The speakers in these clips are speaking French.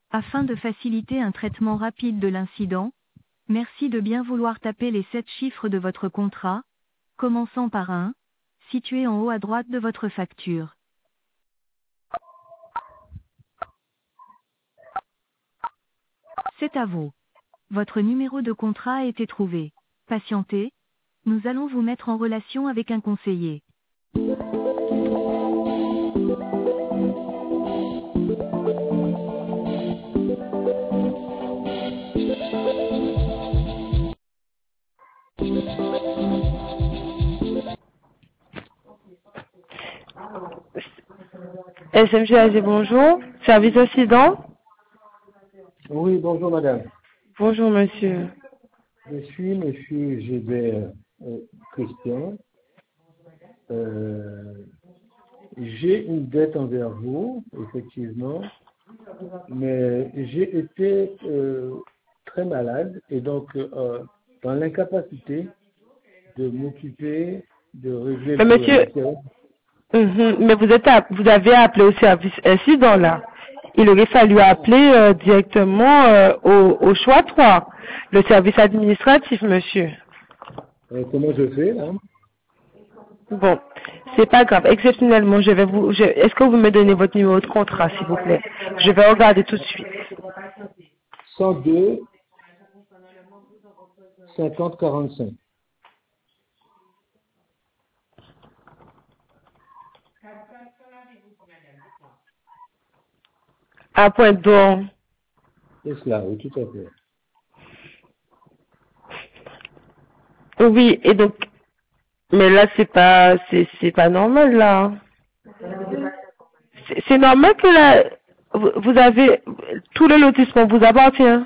Afin de faciliter un traitement rapide de l'incident, merci de bien vouloir taper les 7 chiffres de votre contrat, commençant par un, situé en haut à droite de votre facture. C'est à vous. Votre numéro de contrat a été trouvé. Patientez, nous allons vous mettre en relation avec un conseiller. SMGAG, bonjour. Service incident. Oui, bonjour madame. Bonjour monsieur. Je suis monsieur Gébert Christian. J'ai une dette envers vous, effectivement, mais j'ai été très malade et donc dans l'incapacité de m'occuper, de régler Mais le monsieur, problème. mais vous avez appelé au service incident là. Il aurait fallu appeler directement au choix 3, le service administratif, monsieur. Comment je fais là? Bon, c'est pas grave. Exceptionnellement, est-ce que vous me donnez votre numéro de contrat, s'il vous plaît? Je vais regarder tout de suite. 102 50 45. À Pointe d'Or. C'est cela, oui, tout à fait. Oui, et donc, mais là, c'est pas normal, là. C'est normal que là, vous avez, tout le lotissement vous appartient.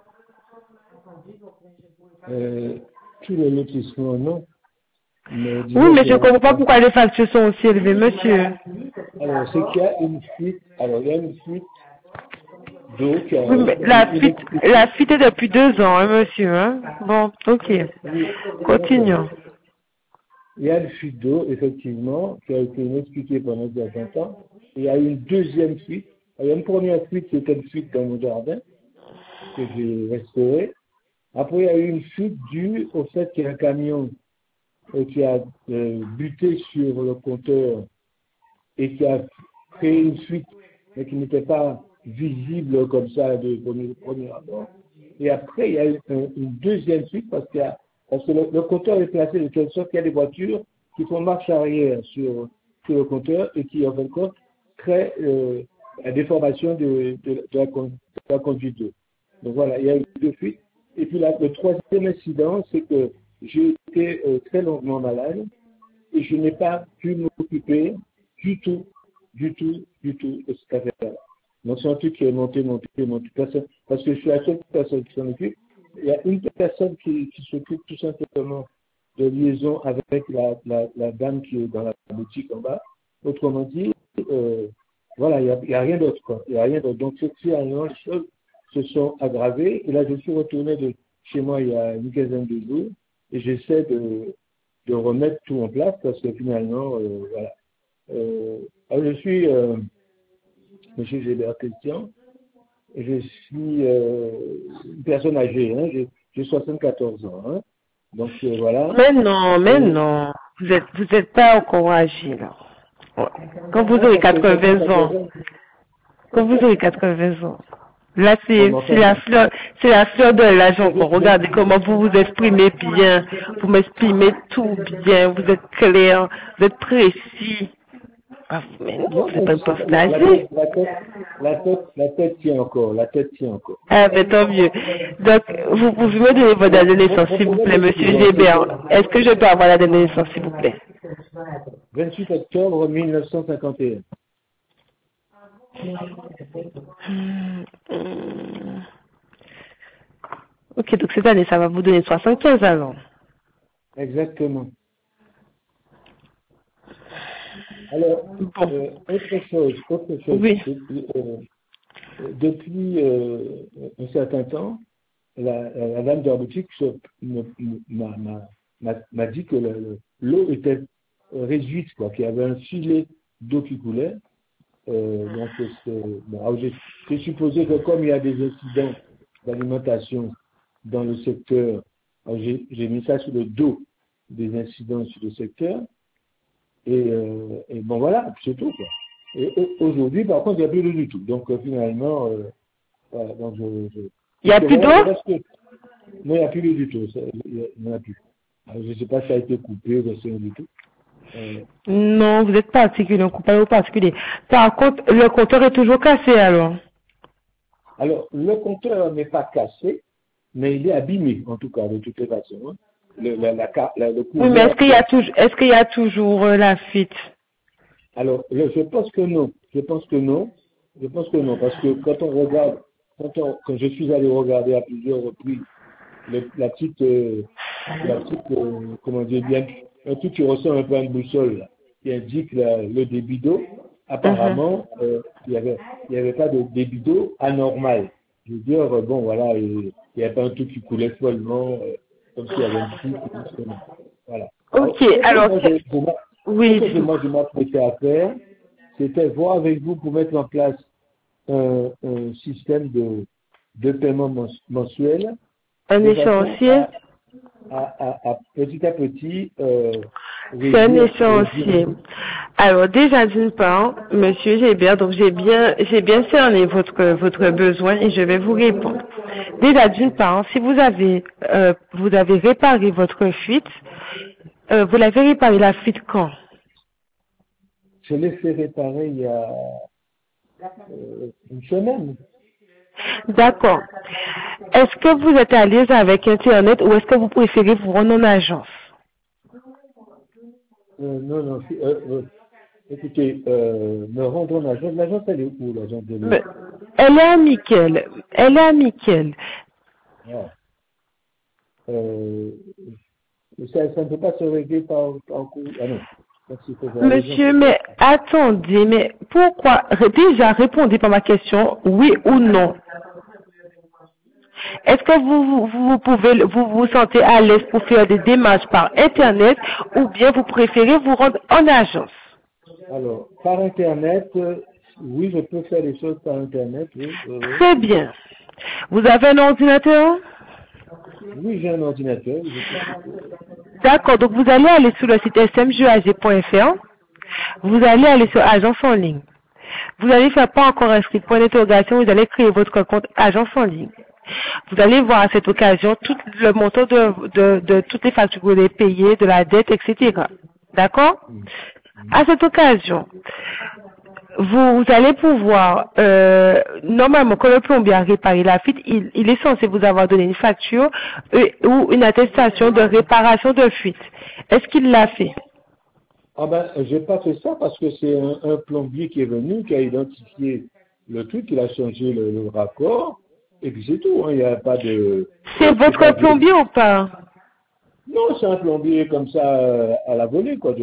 Tout le lotissement, non. Mais Oui, disons mais qu'il y je ne a, comprends pas pourquoi les factures sont aussi élevées, monsieur. alors, c'est qu'il y a une fuite, alors il y a une fuite d'eau qui a Oui, mais la fuite est depuis 2 ans, hein, monsieur, hein. Bon, ok. Continuons. il y a une fuite d'eau, effectivement, qui a été expliquée pendant un certain temps. Il y a une deuxième fuite. Il y a une première fuite, c'était une fuite dans mon jardin, que j'ai restauré. Après, il y a eu une fuite due au fait qu'il y a un camion qui a buté sur le compteur et qui a créé une fuite, mais qui n'était pas visible comme ça de premier abord. Et après, il y a eu une deuxième fuite parce que le compteur est placé de telle sorte qu'il y a des voitures qui font marche arrière sur le compteur et qui, en fin de compte, créent la déformation de la conduite d'eau. Donc voilà, il y a eu 2 fuites. Et puis là, le troisième incident, c'est que j'ai été très longuement malade et je n'ai pas pu m'occuper du tout de cette affaire-là. Donc c'est un truc qui est monté. Personne, parce que je suis la seule personne qui s'en occupe. Il y a une personne qui s'occupe tout simplement de liaison avec la dame qui est dans la boutique en bas. Autrement dit, voilà, il y a rien d'autre, quoi. Il y a rien d'autre. Donc ces choses se sont aggravées. Et là, je suis retourné de chez moi il y a une quinzaine de jours et j'essaie de remettre tout en place parce que finalement, voilà. Alors je suis M. Gébert Christian, et je suis une personne âgée, hein, j'ai 74 ans. Hein, donc voilà. Mais non, vous êtes pas encore âgé, là. Ouais. Quand vous aurez 80 ans, quand vous aurez 80 ans, là c'est la fleur de l'âge encore. Regardez comment vous vous exprimez bien, vous m'exprimez tout bien, vous êtes clair, vous êtes précis. Ah, mais non, vous êtes pas une personne âgée. La tête tient encore, Ah, mais tant mieux. Donc, vous pouvez me donner votre date de naissance, s'il vous plaît, monsieur Gébert. Est-ce que je peux avoir la date de naissance, s'il vous plaît? 28 octobre 1951. Ok, donc cette année, ça va vous donner 75 alors. Exactement. Alors, Bon. autre chose. Oui. Depuis un certain temps, la dame de la boutique m'a dit que l'eau était réduite, quoi, qu'il y avait un filet d'eau qui coulait. Donc, alors, j'ai supposé que comme il y a des incidents d'alimentation dans le secteur, j'ai mis ça sur le dos des incidents sur le secteur. Et bon, voilà, c'est tout, quoi. Et aujourd'hui, par contre, il n'y a plus d'eau du tout. Donc, finalement, voilà, donc Il n'y a plus d'eau? Non, il n'y a plus d'eau du tout. Il n'y en a plus. Alors, je ne sais pas si ça a été coupé ou si rien du tout. Non, vous n'êtes pas particulier, coupable ou particulier. Par contre, le compteur est toujours cassé, alors? Alors, le compteur n'est pas cassé, mais il est abîmé, en tout cas, de toutes les façons. Hein. Le oui, mais est-ce qu'il y a toujours la fuite? Alors, je pense que non. Je pense que non, parce que quand on regarde, quand je suis allé regarder à plusieurs reprises la petite, comment dire bien, un truc qui ressemble un peu à une boussole, là, qui indique le débit d'eau, apparemment, il y avait pas de débit d'eau anormal. Je veux dire, bon, voilà, il n'y avait pas un truc qui coulait follement, comme s'il y avait une fuite, voilà. Ok, alors, oui. Ce que moi je m'apprêtais à faire, c'était voir avec vous pour mettre en place un système de paiement mensuel. Un échéancier? À petit à petit. C'est un échéancier. Alors déjà d'une part, Monsieur Gébert, donc j'ai bien cerné votre besoin et je vais vous répondre. Déjà d'une part, si vous avez réparé votre fuite, vous l'avez réparé la fuite quand? Je l'ai fait réparer il y a une semaine. D'accord. Est-ce que vous êtes à l'aise avec Internet ou est-ce que vous préférez vous rendre en agence? Non. Écoutez, me rendre en agence. L'agence, elle est où, l'agence de l'eau? Elle est à Mickel. Ah. Ça ne peut pas se régler par coup. Ah non. Monsieur, mais attendez, mais pourquoi? Déjà, répondez par ma question, oui ou non. Est-ce que vous vous sentez à l'aise pour faire des démarches par Internet ou bien vous préférez vous rendre en agence? Alors, par Internet, oui, je peux faire les choses par Internet. Oui. Très bien. Vous avez un ordinateur? Oui, j'ai un ordinateur. D'accord, donc vous allez aller sur le site smjag.fr. Vous allez aller sur agence en ligne. Vous allez faire pas encore inscrit, point d'interrogation, vous allez créer votre compte agence en ligne. Vous allez voir à cette occasion tout le montant de toutes les factures que vous avez payées, de la dette, etc. D'accord? À cette occasion, vous allez pouvoir, normalement, quand le plombier a réparé la fuite, il est censé vous avoir donné une facture ou une attestation de réparation de fuite. Est-ce qu'il l'a fait? Ah ben, j'ai pas fait ça parce que c'est un plombier qui est venu, qui a identifié le truc, il a changé le raccord, et puis c'est tout, hein, il n'y a pas de... C'est votre plombier ou pas? Non, c'est un plombier comme ça à la volée, quoi.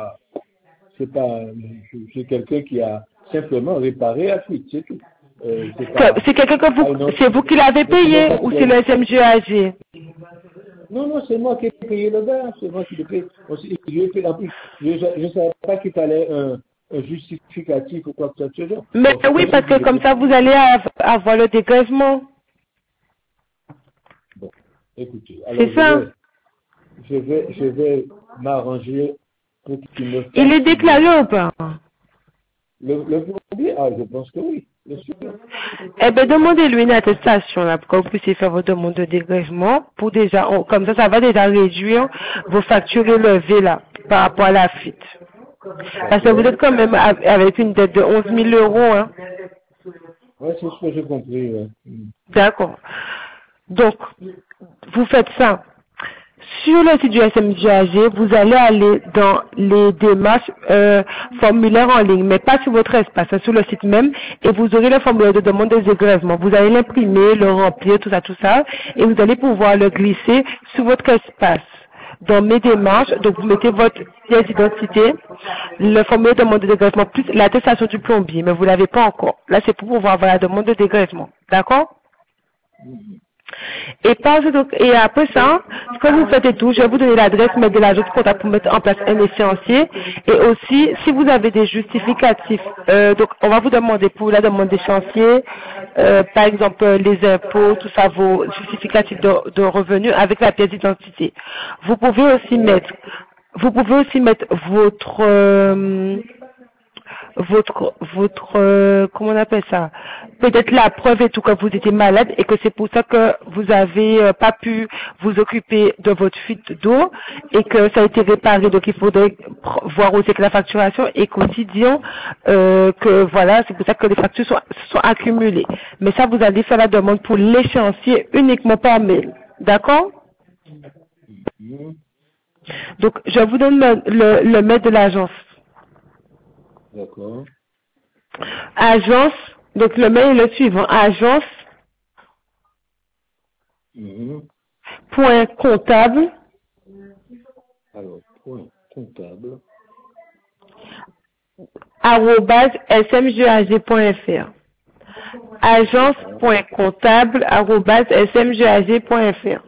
C'est quelqu'un qui a simplement réparé la fuite, c'est tout. C'est quelqu'un que c'est vous qui l'avez payé ou c'est le SMGAG? Non, c'est moi qui ai payé le gars, c'est moi qui l'ai payé. En plus, je ne savais pas qu'il fallait un justificatif ou quoi que ce soit. Mais oui, parce que comme ça, vous allez avoir le dégrèvement. Bon, écoutez, alors je vais m'arranger pour qu'il me fasse... Il est déclaré ou pas? Le plombier? Ah, je pense que oui, bien sûr. Eh bien, demandez-lui une attestation, là, pour que vous puissiez faire votre demande de dégrèvement, pour déjà, comme ça va déjà réduire vos factures élevées, là, par rapport à la fuite. Parce que vous êtes quand même avec une dette de 11 000 €, hein. Oui, c'est ce que j'ai compris, ouais. D'accord. Donc, vous faites ça. Sur le site du SMGAG, vous allez aller dans les démarches formulaires en ligne, mais pas sur votre espace, sur le site même, et vous aurez le formulaire de demande de dégrèvement. Vous allez l'imprimer, le remplir, tout ça, et vous allez pouvoir le glisser sur votre espace. Dans mes démarches, donc vous mettez votre pièce d'identité, le formulaire de demande de dégrèvement, plus l'attestation du plombier, mais vous l'avez pas encore. Là, c'est pour pouvoir avoir la demande de dégrèvement. D'accord? Et après ça, quand vous faites et tout, je vais vous donner l'adresse mail de l'agence comptable pour mettre en place un échéancier. Et aussi, si vous avez des justificatifs, donc on va vous demander pour la demande d'échéancier, par exemple les impôts, tout ça, vos justificatifs de revenus avec la pièce d'identité. Vous pouvez aussi mettre votre comment on appelle ça, peut-être la preuve et tout que vous étiez malade et que c'est pour ça que vous avez pas pu vous occuper de votre fuite d'eau et que ça a été réparé, donc il faudrait voir aussi que la facturation est quotidien, que voilà, c'est pour ça que les factures sont accumulées. Mais ça, vous allez faire la demande pour l'échéancier uniquement par mail, d'accord? Donc je vous donne le mail de l'agence. D'accord. Agence, donc le mail est le suivant, agence point comptable Alors, point comptable @smgag.fr, agence.comptable @smgag.fr.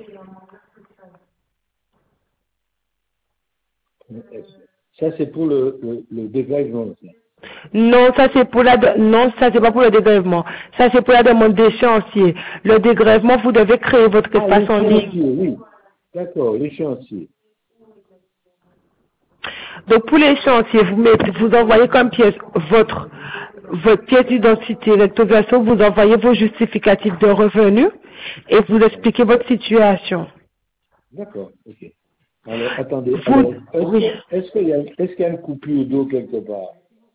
Ça, c'est pour le dégrèvement. Non, ça c'est pour non, ça c'est pas pour le dégrèvement. Ça c'est pour la demande d'échéancier. Le dégrèvement, vous devez créer votre espace en ligne. Oui. D'accord, l'échéancier. Donc pour l'échéancier, vous envoyez comme pièce votre pièce d'identité, recto verso, vous envoyez vos justificatifs de revenus et vous expliquez votre situation. D'accord, ok. Alors, attendez. Oui. Est-ce qu'il y a une coupure d'eau quelque part?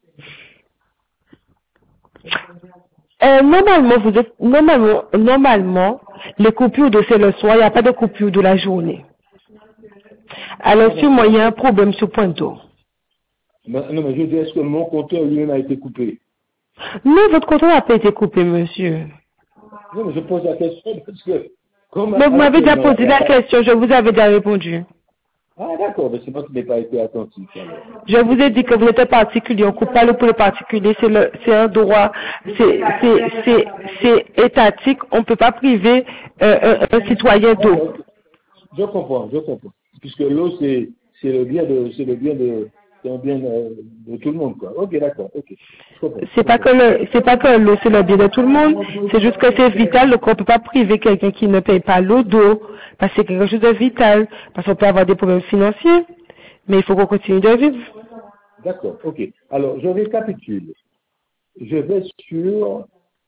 Normalement, les coupures d'eau c'est le soir, il n'y a pas de coupure de la journée. Alors, sûrement, il y a un problème sur point d'eau. Non, mais je dis, est-ce que mon compteur lui-même a été coupé? Non, votre compteur n'a pas été coupé, monsieur. Non, mais je pose la question parce que... Mais vous m'avez déjà posé la question, je vous avais déjà répondu. Ah, d'accord, mais c'est moi qui n'ai pas été attentif. Alors. Je vous ai dit que vous êtes un particulier, on ne coupe pas l'eau pour les particuliers, c'est un droit, c'est étatique, on ne peut pas priver un citoyen d'eau. Je comprends. Puisque l'eau, c'est un bien de tout le monde, quoi. Ok, d'accord, ok. C'est pas que l'eau, c'est le bien de tout le monde, c'est juste que c'est vital, donc on ne peut pas priver quelqu'un qui ne paye pas l'eau d'eau, parce que c'est quelque chose de vital, parce qu'on peut avoir des problèmes financiers, mais il faut qu'on continue de vivre. D'accord, ok. Alors, je récapitule. Je vais sur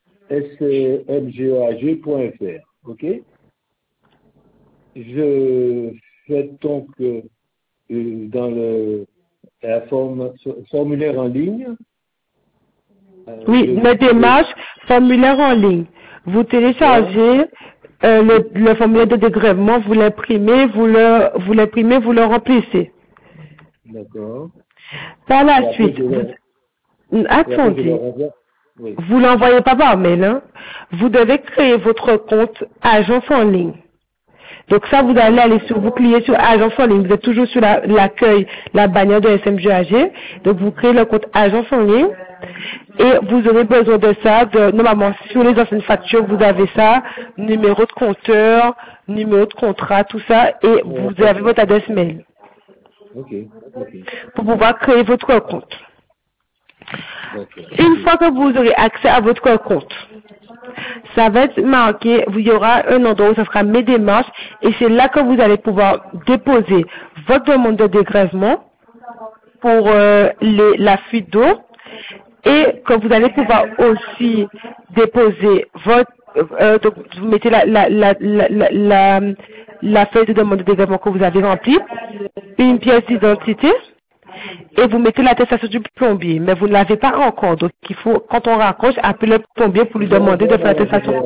smgag.fr, ok? Je fais donc dans le formulaire en ligne. Oui, la démarche, formulaire en ligne. Vous téléchargez le formulaire de dégrèvement, vous l'imprimez, vous le remplissez. D'accord. Par la suite, attendez, vous l'envoyez pas par mail, hein. Vous devez créer votre compte agence en ligne. Donc ça, vous allez vous cliquez sur agence en ligne, vous êtes toujours sur l'accueil, la bannière de SMGAG, donc vous créez le compte agence en ligne, et vous aurez besoin de ça, normalement sur les anciennes factures, vous avez ça, numéro de compteur, numéro de contrat, tout ça, et vous avez votre adresse mail. Pour pouvoir créer votre compte. Une fois que vous aurez accès à votre compte, ça va être marqué, il y aura un endroit où ça sera mes démarches, et c'est là que vous allez pouvoir déposer votre demande de dégrèvement pour la fuite d'eau, et que vous allez pouvoir aussi déposer donc vous mettez la feuille de demande de dégrèvement que vous avez remplie, une pièce d'identité, et vous mettez l'attestation du plombier, mais vous ne l'avez pas encore, donc il faut, quand on raccroche, appeler le plombier pour lui demander de faire l'attestation.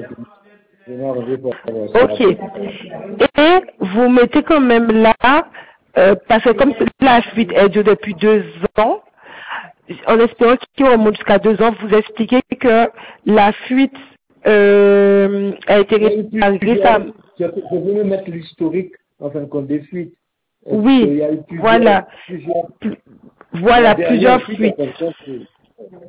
Ok. Et vous mettez quand même là, parce que comme la fuite est dure depuis 2 ans, en espérant qu'il remonte jusqu'à 2 ans, vous expliquez que la fuite a été réparée. Je voulais mettre l'historique en fin de compte des fuites. Oui, voilà. Voilà, plusieurs fuites.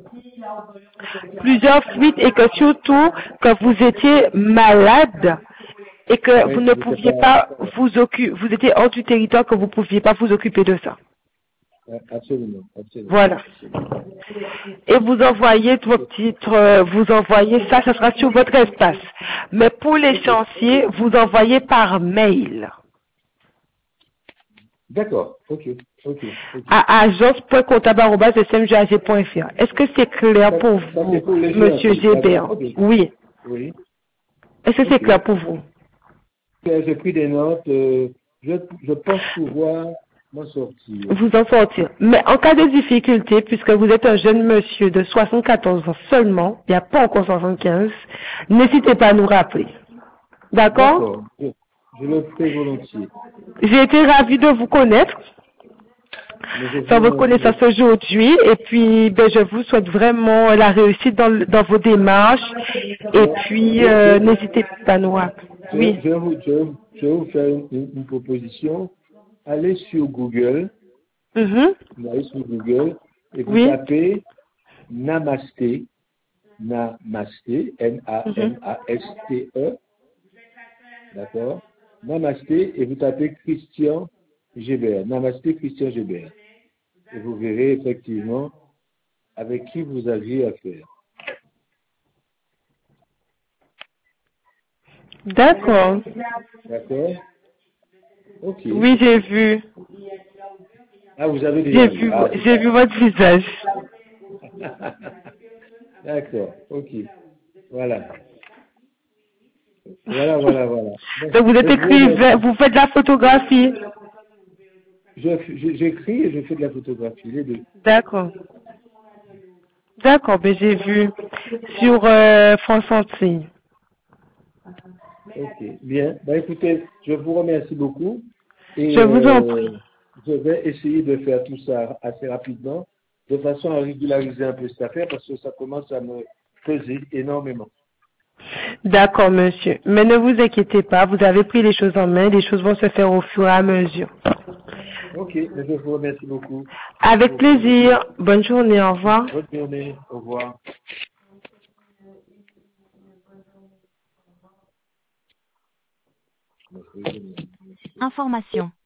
Plusieurs fuites, et que surtout que vous étiez malade et que Oui, vous ne pouviez pas vous étiez hors du territoire, que vous ne pouviez pas vous occuper de ça. Absolument, absolument. Voilà. Et vous envoyez vos titres, vous envoyez ça, ça sera sur votre espace. Mais pour l'échéancier, vous envoyez par mail D'accord, ok. à agence.comptable@smgag.fr. Est-ce que c'est clair pour Ça, c'est vous, pour les Monsieur géants, Gébert? d'accord, ok. Oui. Oui, Est-ce que c'est ok. clair pour vous? J'ai pris des notes, je pense pouvoir m'en sortir. Vous en sortir. Mais en cas de difficulté, puisque vous êtes un jeune monsieur de 74 ans seulement, il n'y a pas encore 75, n'hésitez pas à nous rappeler. D'accord? D'accord, je le ferai volontiers. J'ai été ravie de vous connaître, Mais je faire vous votre remercie connaissance beaucoup. aujourd'hui, et puis ben, je vous souhaite vraiment la réussite dans vos démarches, et puis n'hésitez pas à nous rappeler. Oui. Je vais vous faire une proposition. Allez sur Google, Mhm. vous allez sur Google et vous Oui. tapez Namasté, Mhm. Namaste, d'accord? Namasté, et vous tapez Christian Gébert, Namasté Christian Gébert. Et vous verrez effectivement avec qui vous aviez affaire. D'accord. D'accord? Ok. Oui, j'ai vu. Ah, vous avez déjà vu. Ah, J'ai vu votre visage. d'accord, ok. Voilà. Voilà. Bon, Donc vous êtes je vous écrivain, remercie. vous faites de la photographie. J'écris et je fais de la photographie, les deux. D'accord. D'accord, ben j'ai vu sur France Antilles. Ok, bien. Bah, écoutez, je vous remercie beaucoup et Je vous en prie. je vais essayer de faire tout ça assez rapidement de façon à régulariser un peu cette affaire parce que ça commence à me peser énormément. D'accord, monsieur. Mais ne vous inquiétez pas, vous avez pris les choses en main, les choses vont se faire au fur et à mesure. Ok, mais je vous remercie beaucoup. Merci Avec beaucoup. plaisir. Bonne journée, au revoir. Bonne journée. Au revoir. Information.